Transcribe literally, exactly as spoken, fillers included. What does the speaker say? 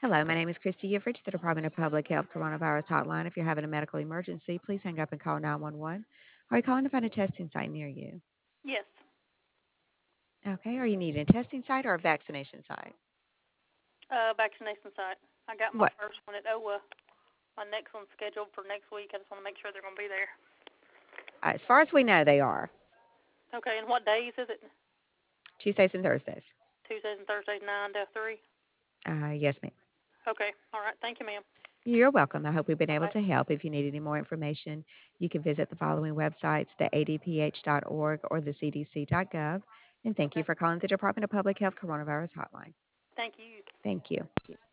Hello, my name is Christy. You've reached the Department of Public Health Coronavirus Hotline. If you're having a medical emergency, please hang up and call nine one one. Are you calling to find a testing site near you? Yes. Okay, are you needing a testing site or a vaccination site? Uh, vaccination site. I got my What? first one at O W A. My next one's scheduled for next week. I just want to make sure they're going to be there. Uh, as far as we know, they are Okay, and what days is it? Tuesdays and Thursdays. Tuesdays and Thursdays, nine to three. Uh, yes, ma'am. Okay, all right. Thank you, ma'am. You're welcome. I hope we've been Bye able bye. to help. If you need any more information, you can visit the following websites, the a d p h dot org or the c d c dot gov. And thank you Okay. for calling the Department of Public Health Coronavirus Hotline. Thank you. Thank you.